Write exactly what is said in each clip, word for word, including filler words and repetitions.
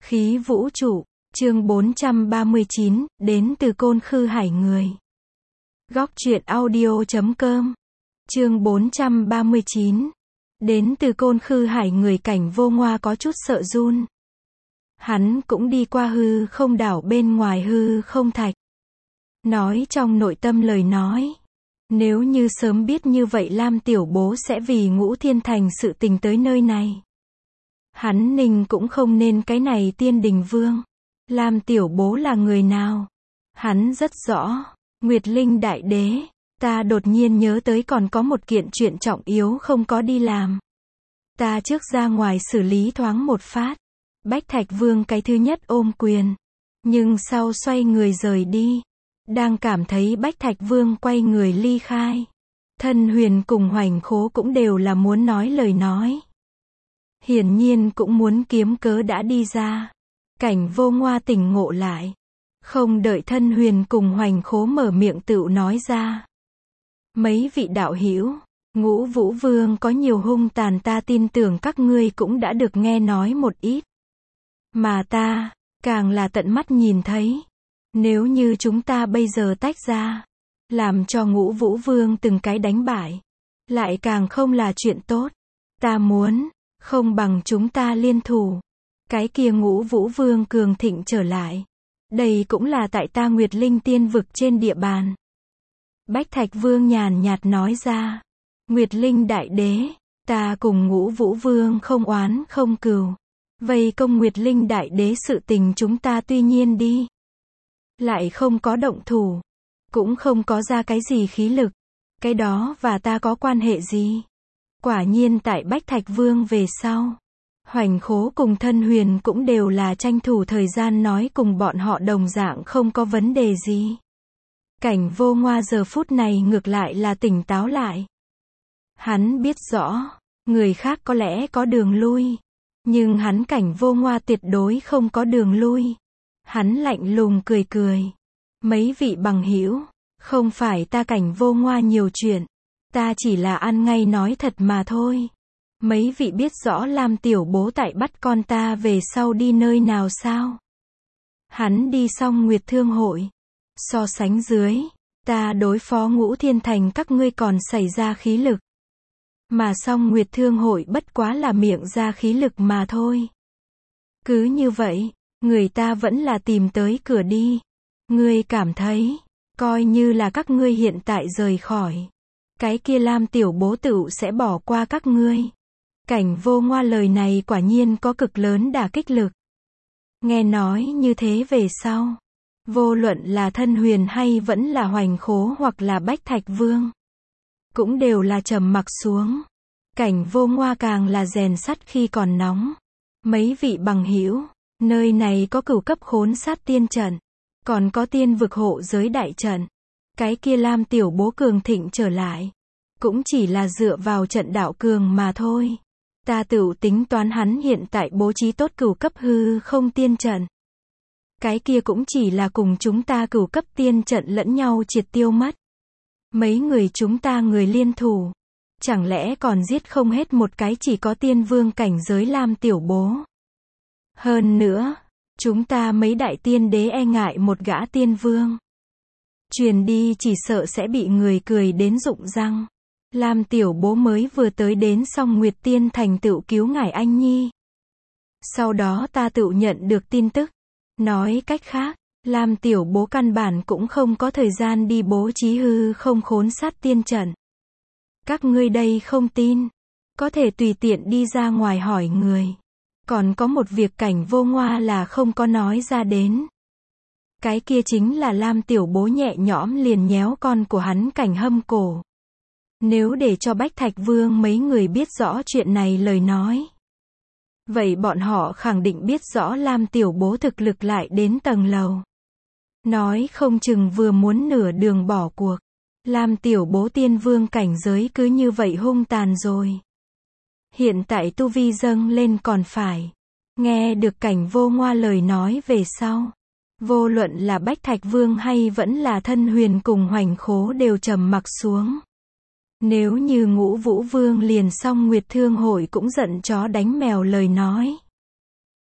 Khí vũ trụ, chương bốn trăm ba mươi chín, đến từ Côn Khư Hải Người. Góc truyện audio chấm com. Chương bốn trăm ba mươi chín. Đến từ Côn Khư Hải Người. Cảnh Vô Ngoa có chút sợ run. Hắn cũng đi qua hư không đảo bên ngoài hư không thạch. Nói trong nội tâm lời nói. Nếu như sớm biết như vậy Lam tiểu bố sẽ vì Ngũ Thiên Thành sự tình tới nơi này. Hắn ninh cũng không nên cái này Tiên Đình Vương. Lam tiểu bố là người nào? Hắn rất rõ. Nguyệt Linh Đại Đế. Ta đột nhiên nhớ tới còn có một kiện chuyện trọng yếu không có đi làm. Ta trước ra ngoài xử lý thoáng một phát. Bách Thạch Vương cái thứ nhất ôm quyền. Nhưng sau xoay người rời đi. Đang cảm thấy Bách Thạch Vương quay người ly khai. Thân Huyền cùng Hoành Khố cũng đều là muốn nói lời nói. Hiển nhiên cũng muốn kiếm cớ đã đi ra. Cảnh Vô Ngoa tỉnh ngộ lại. Không đợi Thân Huyền cùng Hoành Khố mở miệng tựu nói ra. Mấy vị đạo hữu, Ngũ Vũ Vương có nhiều hung tàn, ta tin tưởng các ngươi cũng đã được nghe nói một ít. Mà ta, càng là tận mắt nhìn thấy. Nếu như chúng ta bây giờ tách ra, làm cho Ngũ Vũ Vương từng cái đánh bại, lại càng không là chuyện tốt. Ta muốn, không bằng chúng ta liên thủ. Cái kia Ngũ Vũ Vương cường thịnh trở lại. Đây cũng là tại ta Nguyệt Linh Tiên vực trên địa bàn. Bách Thạch Vương nhàn nhạt nói ra. Nguyệt Linh Đại Đế, ta cùng Ngũ Vũ Vương không oán không cừu. Vây công Nguyệt Linh Đại Đế sự tình chúng ta tuy nhiên đi. Lại không có động thủ. Cũng không có ra cái gì khí lực. Cái đó và ta có quan hệ gì? Quả nhiên tại Bách Thạch Vương về sau. Hoành Khố cùng Thân Huyền cũng đều là tranh thủ thời gian nói cùng bọn họ đồng dạng không có vấn đề gì. Cảnh Vô Ngoa giờ phút này ngược lại là tỉnh táo lại. Hắn biết rõ, người khác có lẽ có đường lui. Nhưng hắn Cảnh Vô Ngoa tuyệt đối không có đường lui. Hắn lạnh lùng cười cười. Mấy vị bằng hữu, không phải ta Cảnh Vô Ngoa nhiều chuyện. Ta chỉ là ăn ngay nói thật mà thôi. Mấy vị biết rõ Lam tiểu bố tại bắt con ta về sau đi nơi nào sao? Hắn đi xong Nguyệt Thương Hội. So sánh dưới, ta đối phó Ngũ Thiên Thành các ngươi còn xảy ra khí lực. Mà xong Nguyệt Thương Hội bất quá là miệng ra khí lực mà thôi. Cứ như vậy, người ta vẫn là tìm tới cửa đi. Ngươi cảm thấy, coi như là các ngươi hiện tại rời khỏi. Cái kia Lam tiểu bố tựu sẽ bỏ qua các ngươi. Cảnh Vô Ngoa lời này quả nhiên có cực lớn đả kích lực. Nghe nói như thế về sau. Vô luận là Thân Huyền hay vẫn là Hoành Khố hoặc là Bách Thạch Vương. Cũng đều là trầm mặc xuống. Cảnh Vô Ngoa càng là rèn sắt khi còn nóng. Mấy vị bằng hữu, nơi này có cửu cấp khốn sát tiên trận. Còn có tiên vực hộ giới đại trận. Cái kia Lam tiểu bố cường thịnh trở lại. Cũng chỉ là dựa vào trận đạo cường mà thôi. Ta tự tính toán hắn hiện tại bố trí tốt cửu cấp hư không tiên trận. Cái kia cũng chỉ là cùng chúng ta cửu cấp tiên trận lẫn nhau triệt tiêu mất. Mấy người chúng ta người liên thủ. Chẳng lẽ còn giết không hết một cái chỉ có tiên vương cảnh giới Lam tiểu bố. Hơn nữa, chúng ta mấy đại tiên đế e ngại một gã tiên vương. Truyền đi chỉ sợ sẽ bị người cười đến rụng răng. Lam tiểu bố mới vừa tới đến xong Nguyệt Tiên Thành tựu cứu ngài anh nhi. Sau đó ta tựu nhận được tin tức. Nói cách khác, Lam tiểu bố căn bản cũng không có thời gian đi bố trí hư không khốn sát tiên trận. Các ngươi đây không tin. Có thể tùy tiện đi ra ngoài hỏi người. Còn có một việc Cảnh Vô Ngoa là không có nói ra đến. Cái kia chính là Lam tiểu bố nhẹ nhõm liền nhéo con của hắn Cảnh Hâm cổ. Nếu để cho Bách Thạch Vương mấy người biết rõ chuyện này lời nói. Vậy bọn họ khẳng định biết rõ Lam tiểu bố thực lực lại đến tầng lầu. Nói không chừng vừa muốn nửa đường bỏ cuộc. Lam tiểu bố tiên vương cảnh giới cứ như vậy hung tàn rồi. Hiện tại tu vi dâng lên còn phải. Nghe được Cảnh Vô Ngoa lời nói về sau. Vô luận là Bách Thạch Vương hay vẫn là Thân Huyền cùng Hoành Khố đều trầm mặc xuống. Nếu như Ngũ Vũ Vương liền xong Nguyệt Thương Hội cũng giận chó đánh mèo lời nói.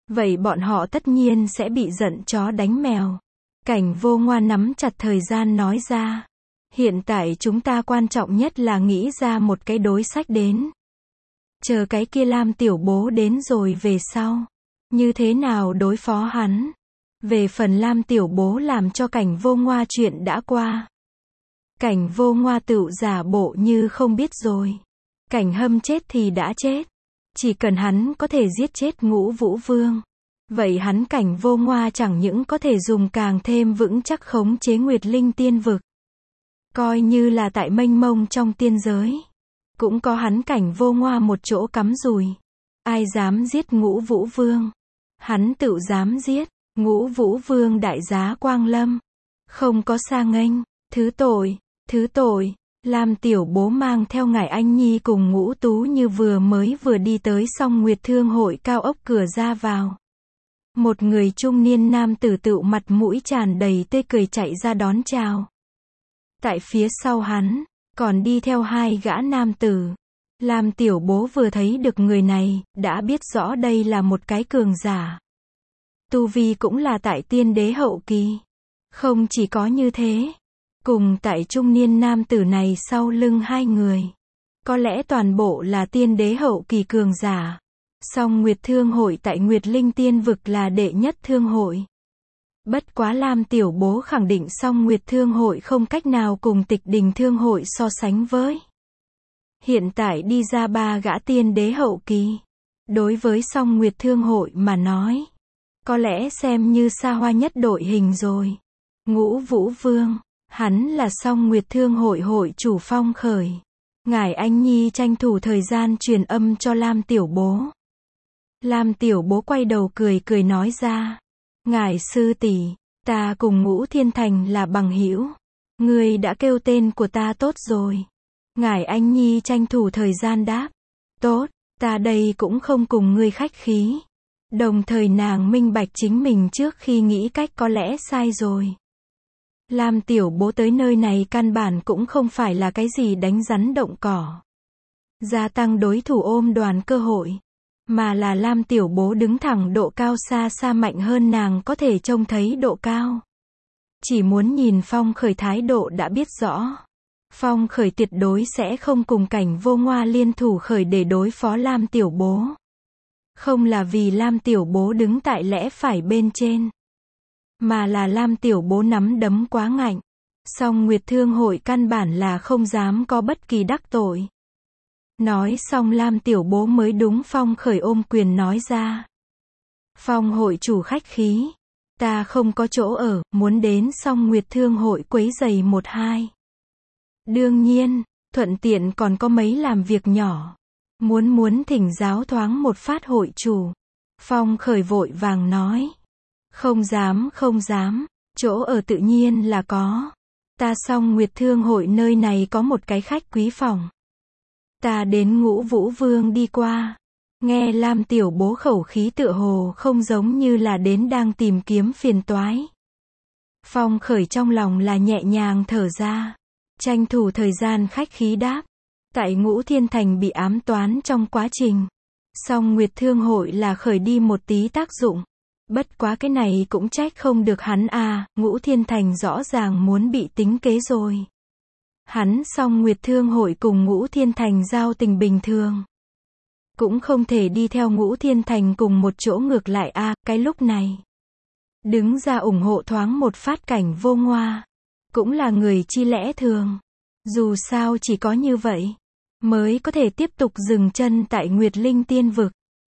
vậy bọn họ tất nhiên sẽ bị giận chó đánh mèo. Cảnh Vô Ngoa nắm chặt thời gian nói ra. Hiện tại chúng ta quan trọng nhất là nghĩ ra một cái đối sách đến. Chờ cái kia Lam tiểu bố đến rồi về sau. Như thế nào đối phó hắn? Về phần Lam tiểu bố làm cho Cảnh Vô Ngoa chuyện đã qua. Cảnh Vô Ngoa tựu giả bộ như không biết rồi. Cảnh Hâm chết thì đã chết. Chỉ cần hắn có thể giết chết Ngũ Vũ Vương. Vậy hắn Cảnh Vô Ngoa chẳng những có thể dùng càng thêm vững chắc khống chế Nguyệt Linh tiên vực. Coi như là tại mênh mông trong tiên giới. Cũng có hắn Cảnh Vô Ngoa một chỗ cắm rùi. Ai dám giết Ngũ Vũ Vương? Hắn tự dám giết. Ngũ Vũ Vương đại giá quang lâm. Không có sa nghênh. Thứ tội, thứ tội. Lam tiểu bố mang theo ngải Anh Nhi cùng Ngũ Tú Như vừa mới vừa đi tới Song Nguyệt Thương hội cao ốc cửa ra vào. Một người trung niên nam tử tựu mặt mũi tràn đầy tươi cười chạy ra đón chào. Tại phía sau hắn, còn đi theo hai gã nam tử. Lam tiểu bố vừa thấy được người này, đã biết rõ đây là một cái cường giả. Tu vi cũng là tại tiên đế hậu kỳ. Không chỉ có như thế. Cùng tại trung niên nam tử này sau lưng hai người. Có lẽ toàn bộ là tiên đế hậu kỳ cường giả. Song Nguyệt Thương hội tại Nguyệt Linh tiên vực là đệ nhất thương hội. Bất quá Lam tiểu bố khẳng định Song Nguyệt Thương hội không cách nào cùng Tịch Đình Thương hội so sánh với. Hiện tại đi ra ba gã tiên đế hậu kỳ. Đối với Song Nguyệt Thương hội mà nói. Có lẽ xem như xa hoa nhất đội hình rồi. Ngũ Vũ Vương. Hắn là Song Nguyệt Thương hội hội chủ Phong Khởi. Ngải Anh Nhi tranh thủ thời gian truyền âm cho Lam tiểu bố. Lam tiểu bố quay đầu cười cười nói ra. Ngải sư tỷ, ta cùng Ngũ Thiên Thành là bằng hữu. Ngươi đã kêu tên của ta tốt rồi. Ngải Anh Nhi tranh thủ thời gian đáp. Tốt, ta đây cũng không cùng ngươi khách khí. Đồng thời nàng minh bạch chính mình trước khi nghĩ cách có lẽ sai rồi. Lam tiểu bố tới nơi này căn bản cũng không phải là cái gì đánh rắn động cỏ. Gia tăng đối thủ ôm đoàn cơ hội. Mà là Lam tiểu bố đứng thẳng độ cao xa xa mạnh hơn nàng có thể trông thấy độ cao. Chỉ muốn nhìn Phong Khởi thái độ đã biết rõ. Phong Khởi tuyệt đối sẽ không cùng Cảnh Vô Ngoa liên thủ khởi để đối phó Lam tiểu bố. Không là vì Lam tiểu bố đứng tại lẽ phải bên trên. Mà là Lam tiểu bố nắm đấm quá ngạnh. Song Nguyệt Thương hội căn bản là không dám có bất kỳ đắc tội. Nói xong Lam tiểu bố mới đúng Phong Khởi ôm quyền nói ra. Phong hội chủ khách khí. Ta không có chỗ ở, muốn đến Song Nguyệt Thương hội quấy giày một hai. Đương nhiên, thuận tiện còn có mấy làm việc nhỏ. Muốn muốn thỉnh giáo thoáng một phát hội chủ. Phong Khởi vội vàng nói. Không dám không dám, chỗ ở tự nhiên là có. Ta Song Nguyệt Thương hội nơi này có một cái khách quý phòng. Ta đến Ngũ Vũ Vương đi qua. Nghe Lam tiểu bố khẩu khí tựa hồ không giống như là đến đang tìm kiếm phiền toái. Phong Khởi trong lòng là nhẹ nhàng thở ra. Tranh thủ thời gian khách khí đáp. Tại Ngũ Thiên Thành bị ám toán trong quá trình. Song Nguyệt Thương hội là khởi đi một tí tác dụng. Bất quá cái này cũng trách không được hắn à, Ngũ Thiên Thành rõ ràng muốn bị tính kế rồi. Hắn Song Nguyệt Thương hội cùng Ngũ Thiên Thành giao tình bình thường. Cũng không thể đi theo Ngũ Thiên Thành cùng một chỗ ngược lại à, cái lúc này. Đứng ra ủng hộ thoáng một phát Cảnh Vô Ngoa. Cũng là người chi lẽ thường. Dù sao chỉ có như vậy. Mới có thể tiếp tục dừng chân tại Nguyệt Linh tiên vực.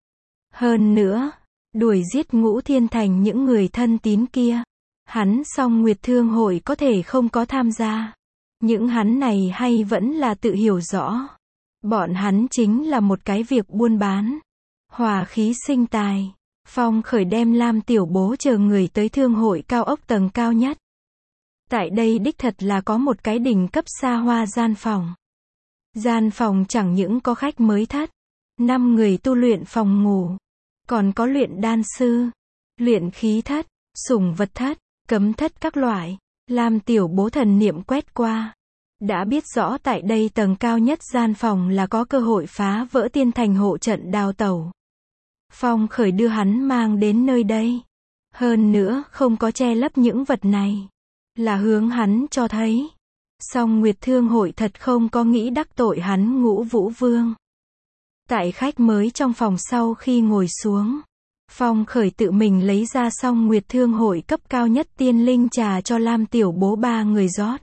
Hơn nữa. Đuổi giết Ngũ Thiên Thành những người thân tín kia. Hắn Song Nguyệt Thương hội có thể không có tham gia. Những hắn này hay vẫn là tự hiểu rõ. Bọn hắn chính là một cái việc buôn bán. Hòa khí sinh tài. Phong Khởi đem Lam tiểu bố chờ người tới thương hội cao ốc tầng cao nhất. Tại đây đích thật là có một cái đỉnh cấp xa hoa gian phòng. Gian phòng chẳng những có khách mới thất. Năm người tu luyện phòng ngủ. Còn có luyện đan sư, luyện khí thất, sủng vật thất, cấm thất các loại. Lam tiểu bố thần niệm quét qua. Đã biết rõ tại đây tầng cao nhất gian phòng là có cơ hội phá vỡ tiên thành hộ trận đào tẩu. Phong Khởi đưa hắn mang đến nơi đây. Hơn nữa, không có che lấp những vật này. Là hướng hắn cho thấy. Song Nguyệt Thương Hội thật không có nghĩ đắc tội hắn Ngũ Vũ Vương. Tại khách mới trong phòng sau khi ngồi xuống, Phong Khởi tự mình lấy ra Song Nguyệt Thương Hội cấp cao nhất tiên linh trà cho Lam Tiểu Bố ba người rót.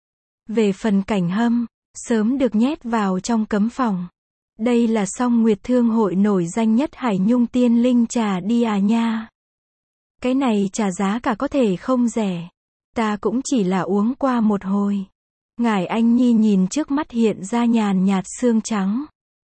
Về phần Cảnh Hâm, sớm được nhét vào trong cấm phòng. Đây là Song Nguyệt Thương Hội nổi danh nhất Hải Nhung tiên linh trà đi à nha. Cái này trà giá cả có thể không rẻ. Ta cũng chỉ là uống qua một hồi. Ngải Anh Nhi nhìn trước mắt hiện ra nhàn nhạt sương trắng.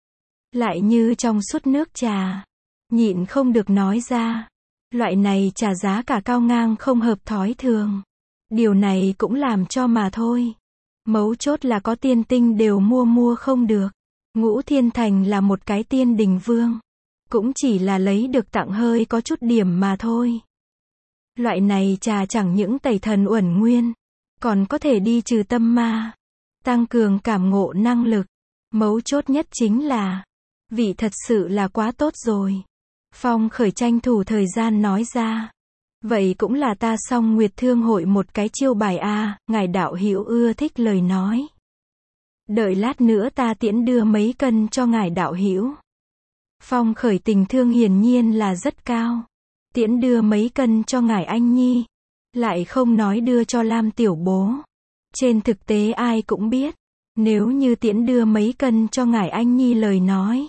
Lại như trong suốt nước trà. Nhịn không được nói ra. Loại này trà giá cả cao ngang không hợp thói thường. Điều này cũng làm cho mà thôi. Mấu chốt là có tiên tinh đều mua mua không được. Ngũ Thiên Thành là một cái tiên đình vương. Cũng chỉ là lấy được tặng hơi có chút điểm mà thôi. Loại này trà chẳng những tẩy thần uẩn nguyên, còn có thể đi trừ tâm ma, tăng cường cảm ngộ năng lực. Mấu chốt nhất chính là, vị thật sự là quá tốt rồi. Phong Khởi tranh thủ thời gian nói ra. Vậy cũng là ta Song Nguyệt Thương Hội một cái chiêu bài a, ngài đạo hữu ưa thích lời nói. Đợi lát nữa ta tiễn đưa mấy cân cho ngài đạo hữu. Phong Khởi tình thương hiển nhiên là rất cao. Tiễn đưa mấy cân cho ngài Anh Nhi. Lại không nói đưa cho Lam Tiểu Bố. Trên thực tế ai cũng biết. Nếu như tiễn đưa mấy cân cho ngài Anh Nhi lời nói.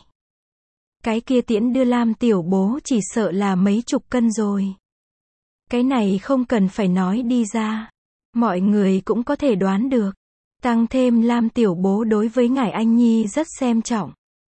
Cái kia tiễn đưa Lam Tiểu Bố chỉ sợ là mấy chục cân rồi. Cái này không cần phải nói đi ra. Mọi người cũng có thể đoán được. Tăng thêm Lam Tiểu Bố đối với ngài Anh Nhi rất xem trọng.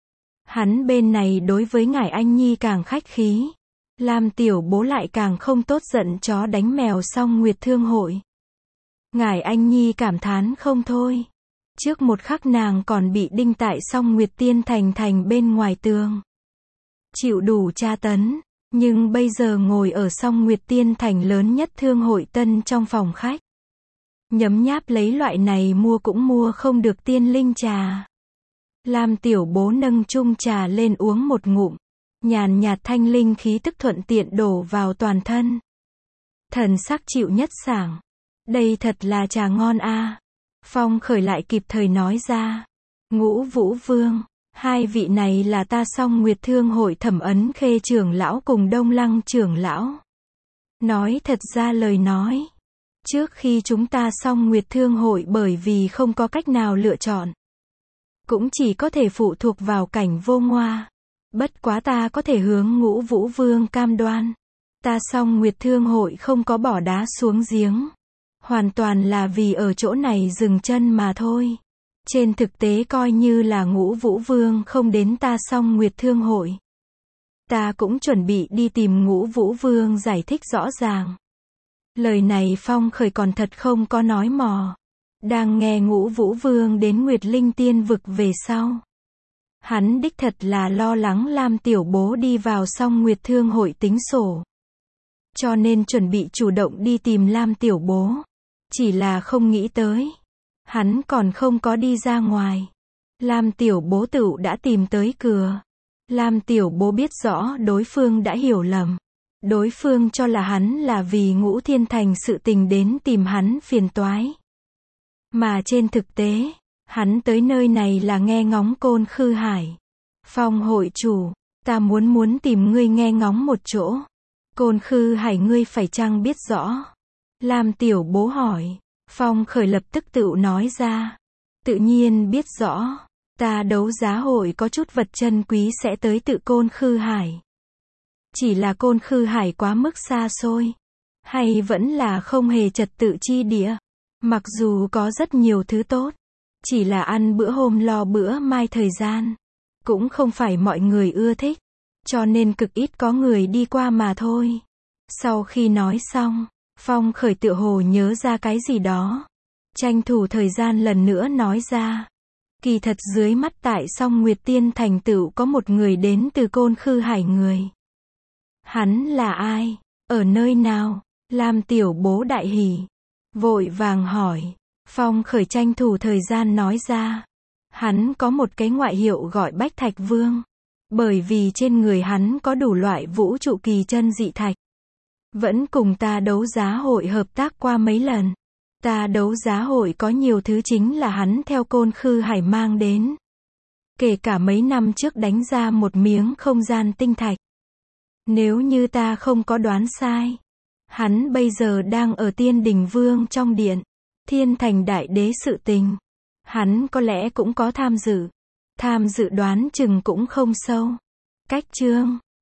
Hắn bên này đối với ngài Anh Nhi càng khách khí. Lam Tiểu Bố lại càng không tốt giận chó đánh mèo Song Nguyệt Thương Hội. Ngài Anh Nhi cảm thán không thôi. Trước một khắc nàng còn bị đinh tại Song Nguyệt Tiên Thành thành bên ngoài tường. Chịu đủ tra tấn. Nhưng bây giờ ngồi ở Song Nguyệt Tiên Thành lớn nhất thương hội tân trong phòng khách. Nhấm nháp lấy loại này mua cũng mua không được tiên linh trà. Lam Tiểu Bố nâng chung trà lên uống một ngụm. Nhàn nhạt thanh linh khí tức thuận tiện đổ vào toàn thân. Thần sắc chịu nhất sảng. Đây thật là trà ngon a. Phong Khởi lại kịp thời nói ra. Ngũ Vũ Vương, hai vị này là ta Song Nguyệt Thương Hội Thẩm Ấn Khê trưởng lão cùng Đông Lăng trưởng lão. Nói thật ra lời nói. Trước khi chúng ta Song Nguyệt Thương Hội bởi vì không có cách nào lựa chọn. Cũng chỉ có thể phụ thuộc vào Cảnh Vô Ngoa. Bất quá ta có thể hướng Ngũ Vũ Vương cam đoan. Ta Song Nguyệt Thương Hội không có bỏ đá xuống giếng. Hoàn toàn là vì ở chỗ này dừng chân mà thôi. Trên thực tế coi như là Ngũ Vũ Vương không đến ta Song Nguyệt Thương Hội. Ta cũng chuẩn bị đi tìm Ngũ Vũ Vương giải thích rõ ràng. Lời này Phong Khởi còn thật không có nói mò. Đang nghe Ngũ Vũ Vương đến Nguyệt Linh Tiên vực về sau. Hắn đích thật là lo lắng Lam Tiểu Bố đi vào Song Nguyệt Thương Hội tính sổ. Cho nên chuẩn bị chủ động đi tìm Lam Tiểu Bố. Chỉ là không nghĩ tới. Hắn còn không có đi ra ngoài. Lam Tiểu Bố tựu đã tìm tới cửa. Lam Tiểu Bố biết rõ đối phương đã hiểu lầm. Đối phương cho là hắn là vì Ngũ Thiên Thành sự tình đến tìm hắn phiền toái. Mà trên thực tế, hắn tới nơi này là nghe ngóng Côn Khư Hải. Phong hội chủ, ta muốn muốn tìm ngươi nghe ngóng một chỗ. Côn Khư Hải ngươi phải chăng biết rõ? Lam Tiểu Bố hỏi. Phong Khởi lập tức tự nói ra. Tự nhiên biết rõ. Ta đấu giá hội có chút vật chân quý sẽ tới tự Côn Khư Hải. Chỉ là Côn Khư Hải quá mức xa xôi. Hay vẫn là không hề trật tự chi địa. Mặc dù có rất nhiều thứ tốt. Chỉ là ăn bữa hôm lo bữa mai thời gian. Cũng không phải mọi người ưa thích. Cho nên cực ít có người đi qua mà thôi. Sau khi nói xong, Phong Khởi tựa hồ nhớ ra cái gì đó. Tranh thủ thời gian lần nữa nói ra. Kỳ thật dưới mắt tại Song Nguyệt Tiên Thành tựu có một người đến từ Côn Khư Hải người. Hắn là ai? Ở nơi nào? Lam Tiểu Bố đại hỉ. Vội vàng hỏi. Phong Khởi tranh thủ thời gian nói ra. Hắn có một cái ngoại hiệu gọi Bách Thạch Vương. Bởi vì trên người hắn có đủ loại vũ trụ kỳ chân dị thạch. Vẫn cùng ta đấu giá hội hợp tác qua mấy lần. Ta đấu giá hội có nhiều thứ chính là hắn theo Côn Khư Hải mang đến. Kể cả mấy năm trước đánh ra một miếng không gian tinh thạch. Nếu như ta không có đoán sai, hắn bây giờ đang ở Tiên Đình Vương trong điện. Thiên Thành Đại Đế sự tình. Hắn có lẽ cũng có tham dự. Tham dự đoán chừng cũng không sâu. Cách chương